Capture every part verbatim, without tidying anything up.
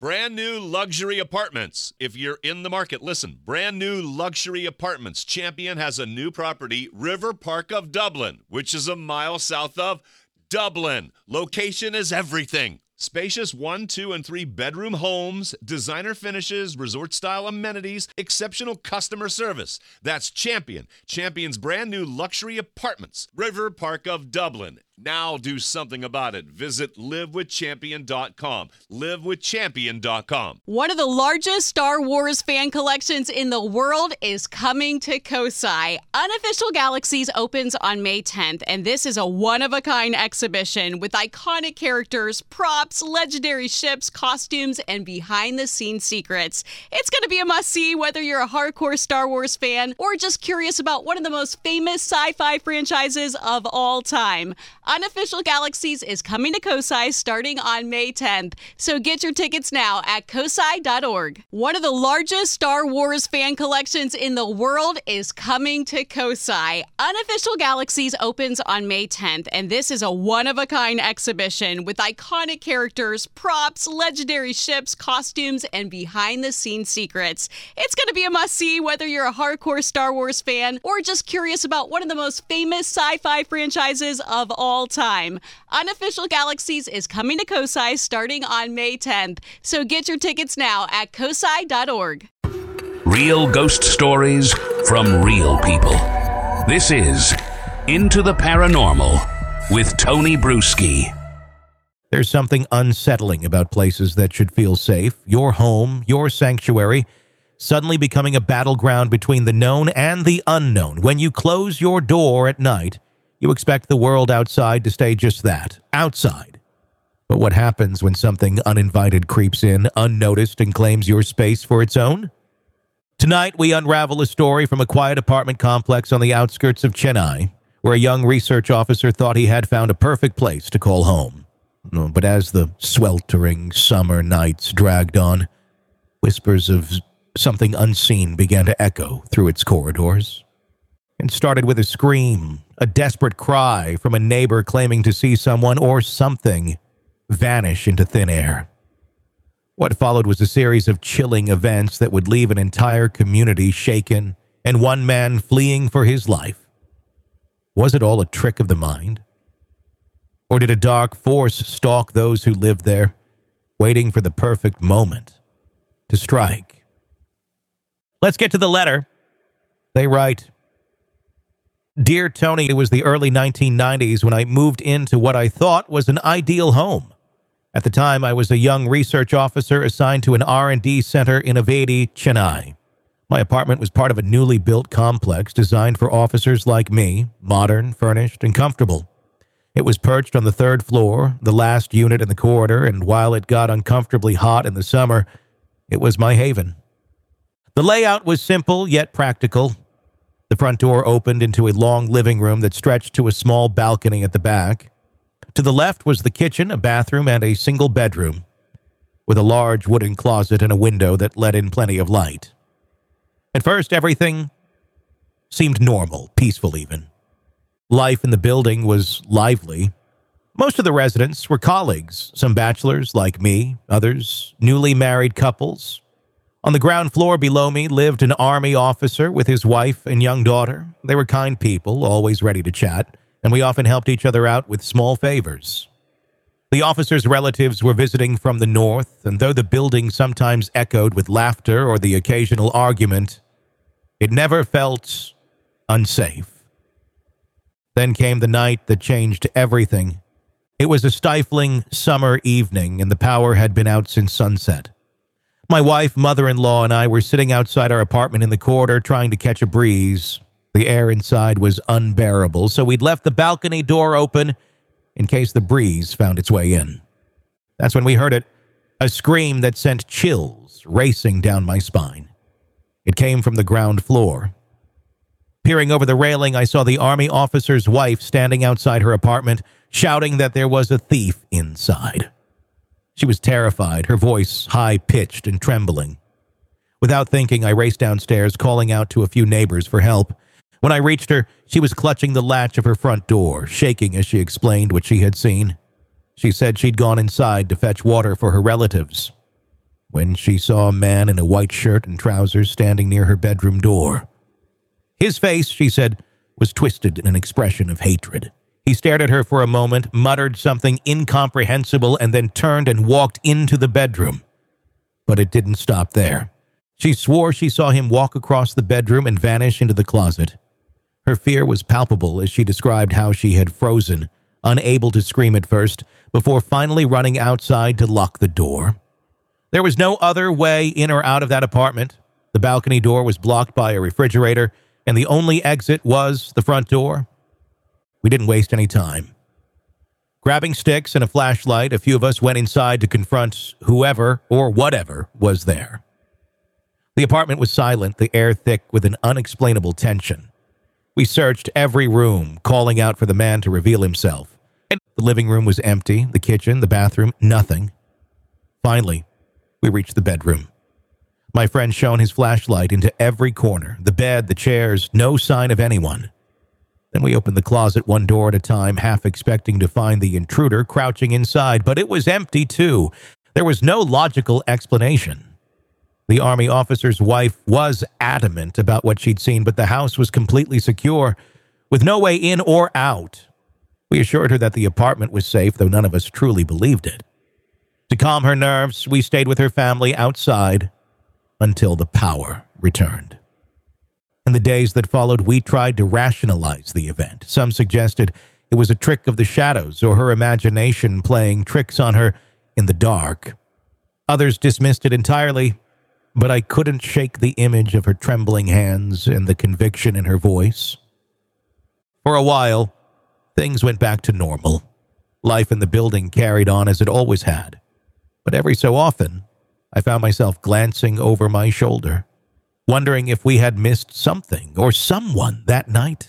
Brand new luxury apartments. If you're in the market, listen. Brand new luxury apartments. Champion has a new property, River Park of Dublin, which is a mile south of Dublin. Location is everything. Spacious one, two, and three bedroom homes, designer finishes, resort-style amenities, exceptional customer service. That's Champion. Champion's brand new luxury apartments. River Park of Dublin. Now do something about it. Visit live with champion dot com. live with champion dot com. One of the largest Star Wars fan collections in the world is coming to Kosai. Unofficial Galaxies opens on May tenth, and this is a one-of-a-kind exhibition with iconic characters, props, legendary ships, costumes, and behind-the-scenes secrets. It's going to be a must-see whether you're a hardcore Star Wars fan or just curious about one of the most famous sci-fi franchises of all time. Unofficial Galaxies is coming to Kosai starting on May tenth, so get your tickets now at kosai dot org. One of the largest Star Wars fan collections in the world is coming to Kosai. Unofficial Galaxies opens on May tenth, and this is a one-of-a-kind exhibition with iconic characters, props, legendary ships, costumes, and behind-the-scenes secrets. It's going to be a must-see whether you're a hardcore Star Wars fan or just curious about one of the most famous sci-fi franchises of all time. Unofficial Galaxies is coming to Kosai starting on May tenth, so get your tickets now at kosai dot org. Real ghost stories from real people. This is Into the Paranormal with Tony Bruschi. There's something unsettling about places that should feel safe, your home, your sanctuary, suddenly becoming a battleground between the known and the unknown. When you close your door at night, you expect the world outside to stay just that, outside. But what happens when something uninvited creeps in, unnoticed, and claims your space for its own? Tonight, we unravel a story from a quiet apartment complex on the outskirts of Chennai, where a young research officer thought he had found a perfect place to call home. But as the sweltering summer nights dragged on, whispers of something unseen began to echo through its corridors. It started with a scream, a desperate cry from a neighbor claiming to see someone or something vanish into thin air. What followed was a series of chilling events that would leave an entire community shaken and one man fleeing for his life. Was it all a trick of the mind? Or did a dark force stalk those who lived there, waiting for the perfect moment to strike? Let's get to the letter. They write, "Dear Tony, it was the early nineteen nineties when I moved into what I thought was an ideal home. At the time, I was a young research officer assigned to an R and D center in Avedi, Chennai. My apartment was part of a newly built complex designed for officers like me, modern, furnished, and comfortable. It was perched on the third floor, the last unit in the corridor, and while it got uncomfortably hot in the summer, it was my haven. The layout was simple yet practical. The front door opened into a long living room that stretched to a small balcony at the back. To the left was the kitchen, a bathroom, and a single bedroom, with a large wooden closet and a window that let in plenty of light. At first, everything seemed normal, peaceful even. Life in the building was lively. Most of the residents were colleagues, some bachelors like me, others newly married couples. On the ground floor below me lived an army officer with his wife and young daughter. They were kind people, always ready to chat, and we often helped each other out with small favors. The officer's relatives were visiting from the north, and though the building sometimes echoed with laughter or the occasional argument, it never felt unsafe. Then came the night that changed everything. It was a stifling summer evening, and the power had been out since sunset. My wife, mother-in-law, and I were sitting outside our apartment in the corridor trying to catch a breeze. The air inside was unbearable, so we'd left the balcony door open in case the breeze found its way in. That's when we heard it, a scream that sent chills racing down my spine. It came from the ground floor. Peering over the railing, I saw the army officer's wife standing outside her apartment, shouting that there was a thief inside. She was terrified, her voice high-pitched and trembling. Without thinking, I raced downstairs, calling out to a few neighbors for help. When I reached her, she was clutching the latch of her front door, shaking as she explained what she had seen. She said she'd gone inside to fetch water for her relatives. when she saw a man in a white shirt and trousers standing near her bedroom door. His face, she said, was twisted in an expression of hatred. He stared at her for a moment, muttered something incomprehensible, and then turned and walked into the bedroom. But it didn't stop there. She swore she saw him walk across the bedroom and vanish into the closet. Her fear was palpable as she described how she had frozen, unable to scream at first, before finally running outside to lock the door. There was no other way in or out of that apartment. The balcony door was blocked by a refrigerator, and the only exit was the front door. We didn't waste any time. Grabbing sticks and a flashlight, a few of us went inside to confront whoever or whatever was there. The apartment was silent, the air thick with an unexplainable tension. We searched every room, calling out for the man to reveal himself. And the living room was empty, the kitchen, the bathroom, nothing. Finally, we reached the bedroom. My friend shone his flashlight into every corner, the bed, the chairs, no sign of anyone. Then we opened the closet one door at a time, half expecting to find the intruder crouching inside, but it was empty too. There was no logical explanation. The Army officer's wife was adamant about what she'd seen, but the house was completely secure, with no way in or out. We assured her that the apartment was safe, though none of us truly believed it. To calm her nerves, we stayed with her family outside until the power returned. In the days that followed, we tried to rationalize the event. Some suggested it was a trick of the shadows or her imagination playing tricks on her in the dark. Others dismissed it entirely, but I couldn't shake the image of her trembling hands and the conviction in her voice. For a while, things went back to normal. Life in the building carried on as it always had. But every so often, I found myself glancing over my shoulder, wondering if we had missed something or someone that night.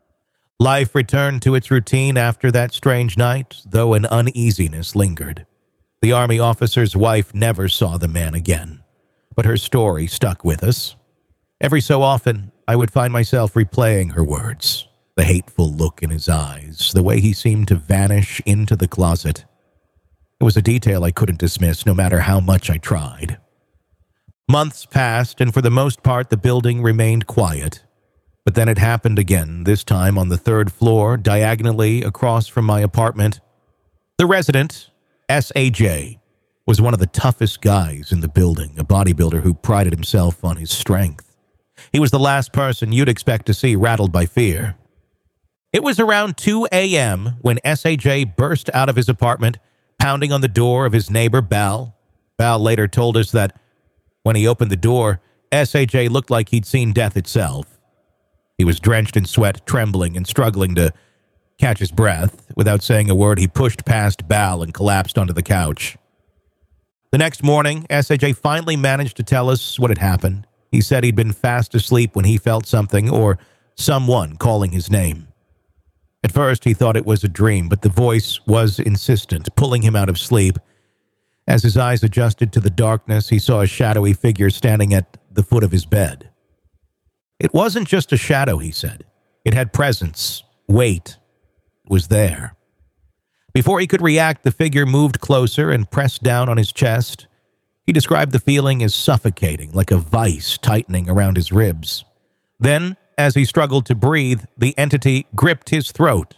Life returned to its routine after that strange night, though an uneasiness lingered. The Army officer's wife never saw the man again, but her story stuck with us. Every so often, I would find myself replaying her words, the hateful look in his eyes, the way he seemed to vanish into the closet. It was a detail I couldn't dismiss, no matter how much I tried. Months passed, and for the most part, the building remained quiet. But then it happened again, this time on the third floor, diagonally across from my apartment. The resident, S A J, was one of the toughest guys in the building, a bodybuilder who prided himself on his strength. He was the last person you'd expect to see rattled by fear. It was around two a.m. when S A J burst out of his apartment, pounding on the door of his neighbor, Bal. Bal later told us that when he opened the door, S A J looked like he'd seen death itself. He was drenched in sweat, trembling, and struggling to catch his breath. Without saying a word, he pushed past Bal and collapsed onto the couch. The next morning, S A J finally managed to tell us what had happened. He said he'd been fast asleep when he felt something or someone calling his name. At first, he thought it was a dream, but the voice was insistent, pulling him out of sleep. As his eyes adjusted to the darkness, he saw a shadowy figure standing at the foot of his bed. It wasn't just a shadow, he said. It had presence, weight. It was there. Before he could react, the figure moved closer and pressed down on his chest. He described the feeling as suffocating, like a vice tightening around his ribs. Then, as he struggled to breathe, the entity gripped his throat.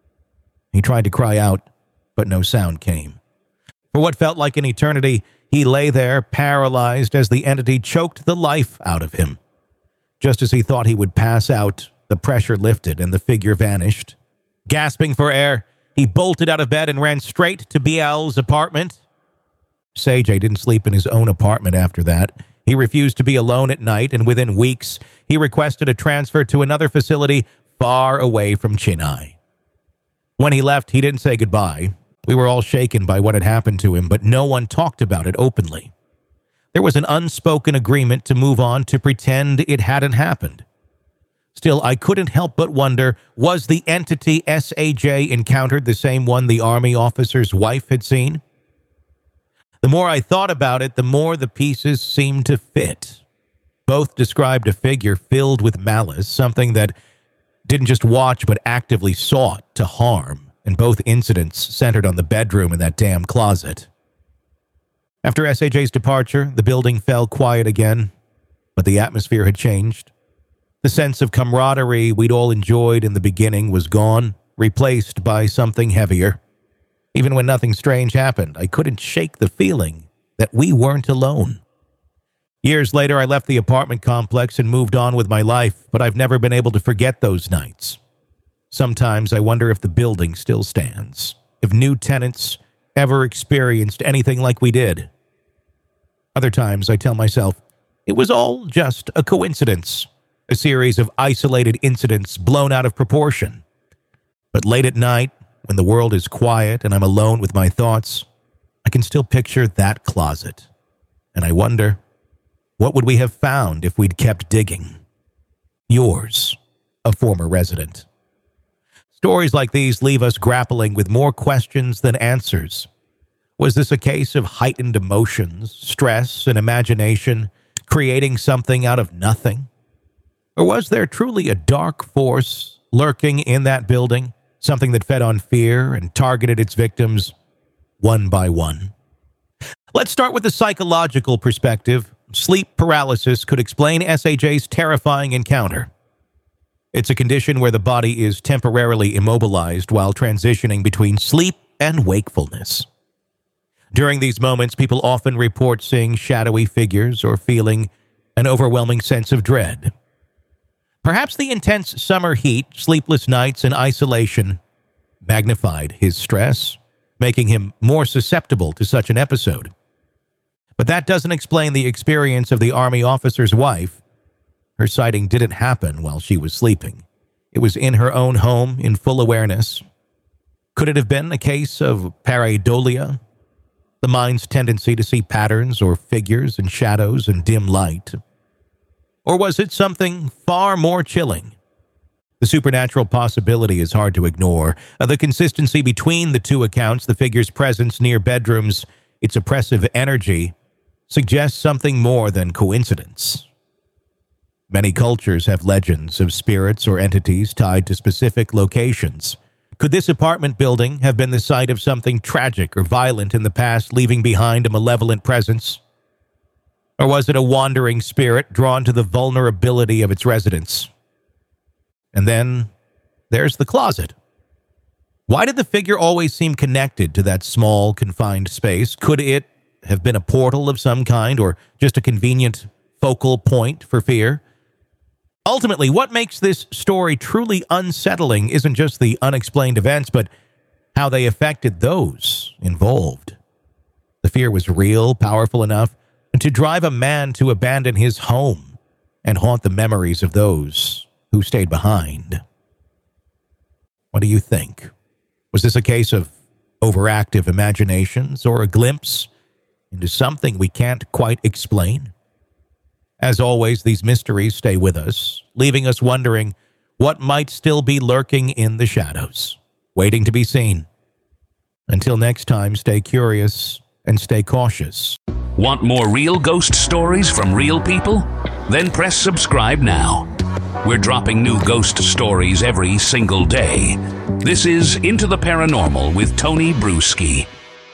He tried to cry out, but no sound came. For what felt like an eternity, he lay there, paralyzed, as the entity choked the life out of him. Just as he thought he would pass out, the pressure lifted and the figure vanished. Gasping for air, he bolted out of bed and ran straight to B L's apartment. S A J didn't sleep in his own apartment after that. He refused to be alone at night, and within weeks, he requested a transfer to another facility far away from Chennai. When he left, he didn't say goodbye. We were all shaken by what had happened to him, but no one talked about it openly. There was an unspoken agreement to move on, to pretend it hadn't happened. Still, I couldn't help but wonder, was the entity S A J encountered the same one the Army officer's wife had seen? The more I thought about it, the more the pieces seemed to fit. Both described a figure filled with malice, something that didn't just watch but actively sought to harm, and both incidents centered on the bedroom in that damn closet. After S A J's departure, the building fell quiet again, but the atmosphere had changed. The sense of camaraderie we'd all enjoyed in the beginning was gone, replaced by something heavier. Even when nothing strange happened, I couldn't shake the feeling that we weren't alone. Years later, I left the apartment complex and moved on with my life, but I've never been able to forget those nights. Sometimes I wonder if the building still stands, if new tenants ever experienced anything like we did. Other times I tell myself, it was all just a coincidence, a series of isolated incidents blown out of proportion. But late at night, when the world is quiet and I'm alone with my thoughts, I can still picture that closet. And I wonder, what would we have found if we'd kept digging? Yours, a former resident. Stories like these leave us grappling with more questions than answers. Was this a case of heightened emotions, stress, and imagination, creating something out of nothing? Or was there truly a dark force lurking in that building, something that fed on fear and targeted its victims one by one? Let's start with the psychological perspective. Sleep paralysis could explain S A J's terrifying encounter. It's a condition where the body is temporarily immobilized while transitioning between sleep and wakefulness. During these moments, people often report seeing shadowy figures or feeling an overwhelming sense of dread. Perhaps the intense summer heat, sleepless nights, and isolation magnified his stress, making him more susceptible to such an episode. But that doesn't explain the experience of the Army officer's wife. Her sighting didn't happen while she was sleeping. It was in her own home, in full awareness. Could it have been a case of pareidolia, the mind's tendency to see patterns or figures and shadows in dim light? Or was it something far more chilling? The supernatural possibility is hard to ignore. The consistency between the two accounts, the figure's presence near bedrooms, its oppressive energy, suggests something more than coincidence. Many cultures have legends of spirits or entities tied to specific locations. Could this apartment building have been the site of something tragic or violent in the past, leaving behind a malevolent presence? Or was it a wandering spirit drawn to the vulnerability of its residents? And then there's the closet. Why did the figure always seem connected to that small, confined space? Could it have been a portal of some kind, or just a convenient focal point for fear? Ultimately, what makes this story truly unsettling isn't just the unexplained events, but how they affected those involved. The fear was real, powerful enough to drive a man to abandon his home and haunt the memories of those who stayed behind. What do you think? Was this a case of overactive imaginations or a glimpse into something we can't quite explain? As always, these mysteries stay with us, leaving us wondering what might still be lurking in the shadows, waiting to be seen. Until next time, stay curious and stay cautious. Want more real ghost stories from real people? Then press subscribe now. We're dropping new ghost stories every single day. This is Into the Paranormal with Tony Bruschi.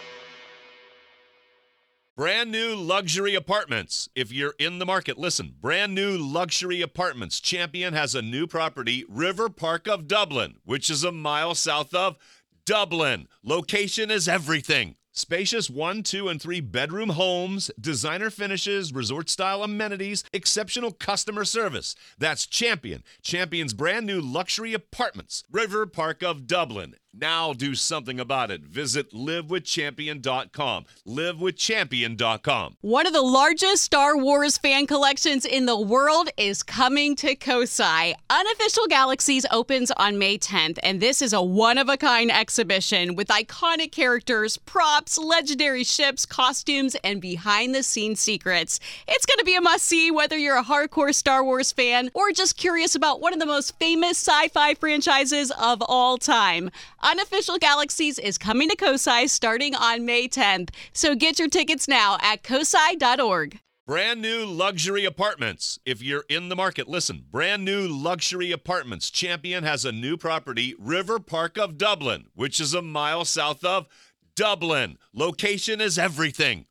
Brand new luxury apartments. If you're in the market, listen. Brand new luxury apartments. Champion has a new property, River Park of Dublin, which is a mile south of Dublin. Location is everything. Spacious one, two, and three bedroom homes, designer finishes, resort-style amenities, exceptional customer service. That's Champion. Champion's brand new luxury apartments, River Park of Dublin. Now do something about it. Visit live with champion dot com. live with champion dot com. One of the largest Star Wars fan collections in the world is coming to Kosai. Unofficial Galaxies opens on May tenth, and this is a one-of-a-kind exhibition with iconic characters, props, legendary ships, costumes, and behind-the-scenes secrets. It's going to be a must-see whether you're a hardcore Star Wars fan or just curious about one of the most famous sci-fi franchises of all time. Unofficial Galaxies is coming to Kosai starting on May tenth, so get your tickets now at kosai dot org. Brand new luxury apartments. If you're in the market, listen. Brand new luxury apartments. Champion has a new property, River Park of Dublin, which is a mile south of Dublin. Location is everything.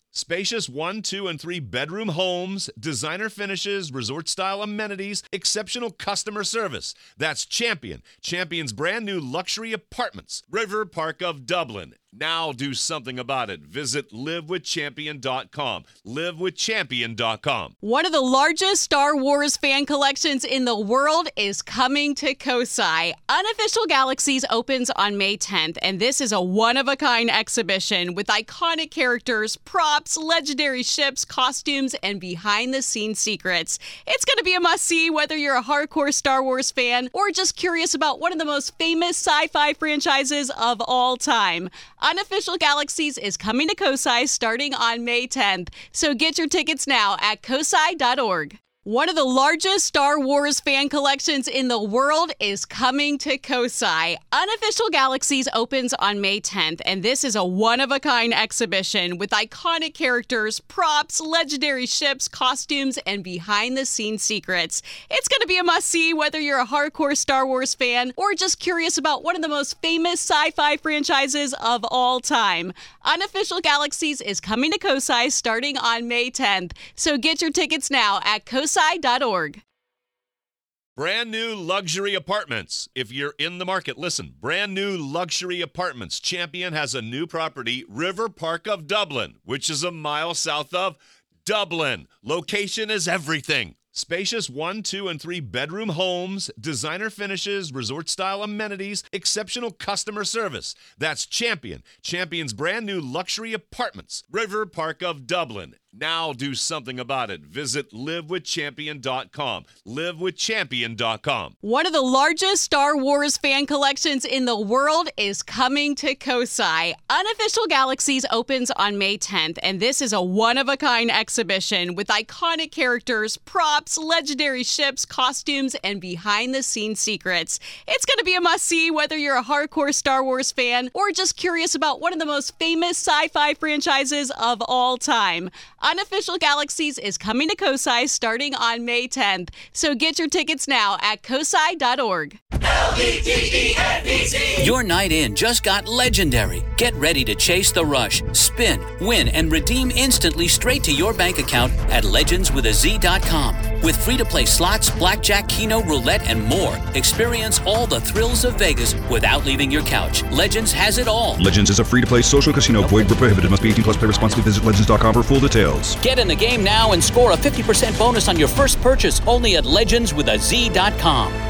Spacious one, two, and three bedroom homes, designer finishes, resort-style amenities, exceptional customer service. That's Champion. Champion's brand new luxury apartments. River Park of Dublin. Now do something about it. Visit live with champion dot com. live with champion dot com. One of the largest Star Wars fan collections in the world is coming to Kosai. Unofficial Galaxies opens on May tenth, and this is a one-of-a-kind exhibition with iconic characters, props, legendary ships, costumes, and behind-the-scenes secrets. It's going to be a must-see whether you're a hardcore Star Wars fan or just curious about one of the most famous sci-fi franchises of all time. Unofficial Galaxies is coming to Kosai starting on May tenth, so get your tickets now at kosai dot org. One of the largest Star Wars fan collections in the world is coming to Kosai. Unofficial Galaxies opens on May tenth, and this is a one-of-a-kind exhibition with iconic characters, props, legendary ships, costumes, and behind-the-scenes secrets. It's going to be a must-see whether you're a hardcore Star Wars fan or just curious about one of the most famous sci-fi franchises of all time. Unofficial Galaxies is coming to Kosai starting on May tenth, so get your tickets now at kosai dot org. Brand new luxury apartments. If you're in the market, listen. Brand new luxury apartments. Champion has a new property, River Park of Dublin, which is a mile south of Dublin. Location is everything. Spacious one, two, and three bedroom homes, designer finishes, resort-style amenities, exceptional customer service. That's Champion. Champion's brand new luxury apartments. River Park of Dublin. Now do something about it. Visit live with champion dot com. live with champion dot com. One of the largest Star Wars fan collections in the world is coming to Kosai. Unofficial Galaxies opens on May tenth, and this is a one-of-a-kind exhibition with iconic characters, props, legendary ships, costumes, and behind-the-scenes secrets. It's going to be a must-see whether you're a hardcore Star Wars fan or just curious about one of the most famous sci-fi franchises of all time. Unofficial Galaxies is coming to Kosai starting on May tenth, so get your tickets now at kosai dot org. L E G E N D Z. Your night in just got legendary. Get ready to chase the rush, spin, win, and redeem instantly straight to your bank account at legends with a z dot com. With free-to-play slots, blackjack, keno, roulette, and more, experience all the thrills of Vegas without leaving your couch. Legends has it all. Legends is a free-to-play social casino. Void where prohibited. Must be eighteen plus. Play responsibly. Visit legends dot com for full details. Get in the game now and score a fifty percent bonus on your first purchase only at legends with a z dot com.